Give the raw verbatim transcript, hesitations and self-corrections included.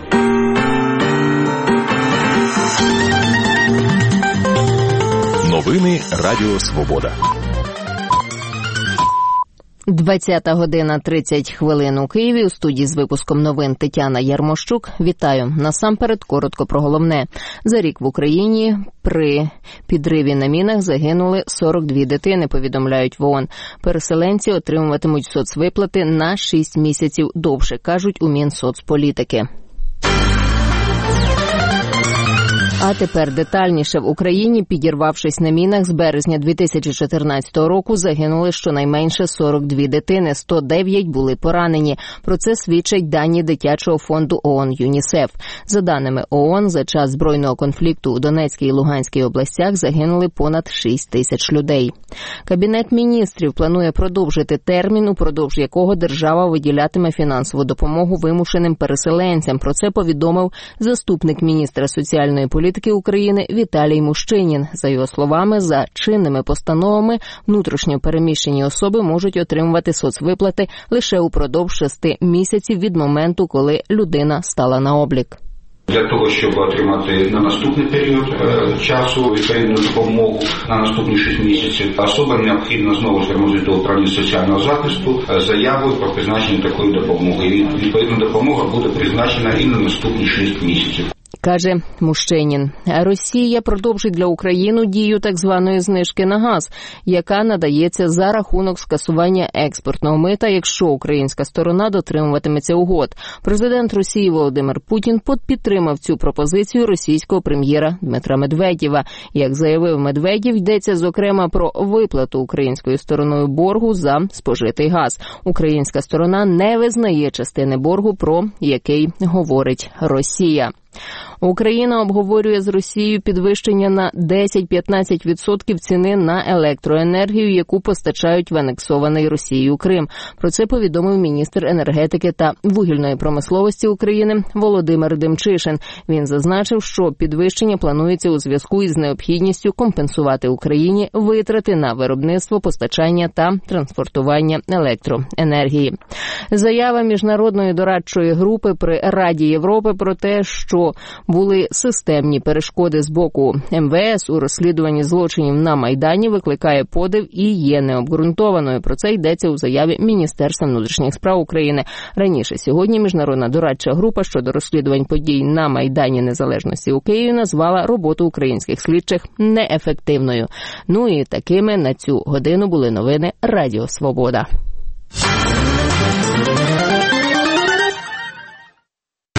Новини Радіо Свобода. двадцята година тридцять хвилин у Києві. У студії з випуском новин Тетяна Ярмощук. Вітаю. Насамперед, коротко про головне. За рік в Україні при підриві на мінах загинули сорок дві дитини, повідомляють в ООН. Переселенці отримуватимуть соцвиплати на шість місяців довше, кажуть у Мінсоцполітики. А тепер детальніше. В Україні, підірвавшись на мінах, з березня дві тисячі чотирнадцятого року загинули щонайменше сорок дві дитини, сто дев'ять були поранені. Про це свідчать дані дитячого фонду ООН ЮНІСЕФ. За даними ООН, за час збройного конфлікту у Донецькій і Луганській областях загинули понад шість тисяч людей. Кабінет міністрів планує продовжити термін, упродовж якого держава виділятиме фінансову допомогу вимушеним переселенцям. Про це повідомив заступник міністра соціальної політики України Віталій Мущинін. За його словами, за чинними постановами внутрішньо переміщені особи можуть отримувати соцвиплати лише упродовж шести місяців від моменту, коли людина стала на облік. Для того, щоб отримати на наступний період е, часу відповідну допомогу на наступні шість місяців, особам необхідно знову звернутися до управління соціального захисту з заявою про призначення такої допомоги. І відповідна допомога буде призначена і на наступні шість місяців. Каже Мущинін. Росія продовжить для України дію так званої знижки на газ, яка надається за рахунок скасування експортного мита, якщо українська сторона дотримуватиметься угод. Президент Росії Володимир Путін підтримав цю пропозицію російського прем'єра Дмитра Медведєва. Як заявив Медведєв, йдеться зокрема про виплату українською стороною боргу за спожитий газ. Українська сторона не визнає частини боргу, про який говорить Росія. Україна обговорює з Росією підвищення на десять-п'ятнадцять відсотків ціни на електроенергію, яку постачають в анексований Росією Крим. Про це повідомив міністр енергетики та вугільної промисловості України Володимир Демчишин. Він зазначив, що підвищення планується у зв'язку із необхідністю компенсувати Україні витрати на виробництво, постачання та транспортування електроенергії. Заява міжнародної дорадчої групи при Раді Європи про те, що були системні перешкоди з боку ем ве ес у розслідуванні злочинів на Майдані, викликає подив і є необґрунтованою. Про це йдеться у заяві Міністерства внутрішніх справ України. Раніше сьогодні міжнародна дорадча група щодо розслідувань подій на Майдані Незалежності у Києві назвала роботу українських слідчих неефективною. Ну і такими на цю годину були новини Радіо Свобода.